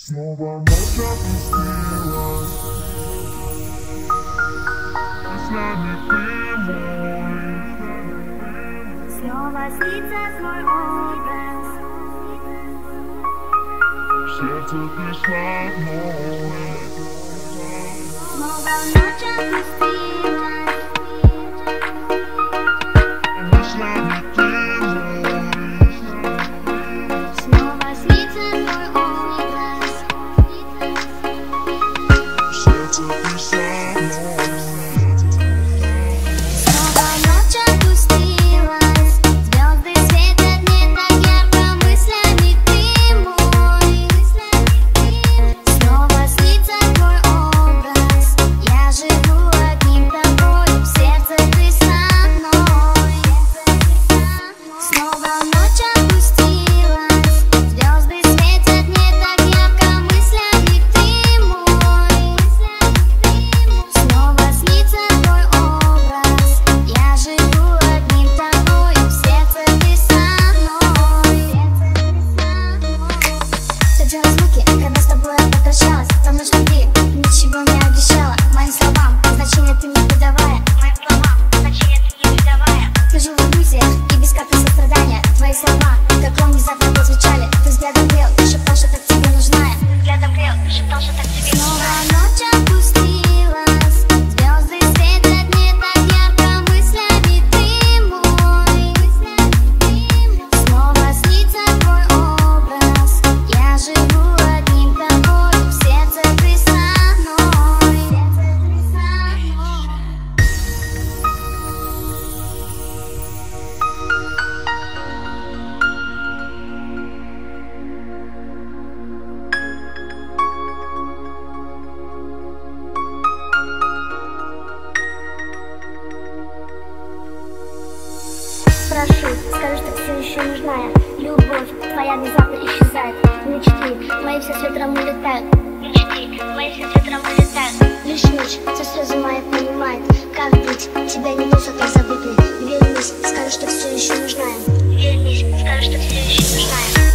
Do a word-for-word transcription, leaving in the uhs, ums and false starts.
Снова ночь опустилась, и с нами ты мой. Снова снится твой образ, В сердце ты со мной. снова ночь опустилась, И с нами ты мой. снова снится твой образ, В сердце ты со мной. снова ночь опустилась, звезды светят не так ярко, мыслями ты мой. Снова снится твой образ, я живу одним тобой, в сердце ты со мной. Снова ночь опустилась, звезды светят не так ярко, мыслями ты мой. Снова снится твой образ, я живу одним тобой, в сердце ты со мной. Все разлуки, когда с тобой я попрощалась, со мной что ты ничего не обещала, моим словам значения ты не придавая, моим словам значения ты не придавая. Скажу в иллюзиях и без капли сострадания, твои слова как гром внезапно прозвучали. Ты взглядом грел, ты шептал, что так тебе нужна я. Ты взглядом грел, ты шептал, что так тебе нужна я. Снова ночь опустилась, звезды светят не так ярко, мыслями ты мой. Снова снится твой образ, я живу одним тобой, в сердце ты со мной. Прошу, скажи, что все еще нужна я. Любовь твоя внезапно исчезает. Мечты мои все с ветром улетают. Мечты мои все с ветром улетают. Лишь ночь, все слезы мои понимает. Как быть, тебя не то, что так забыть мне. Вернись, скажи, что все еще нужна я. Вернись, скажи, что все еще нужна я.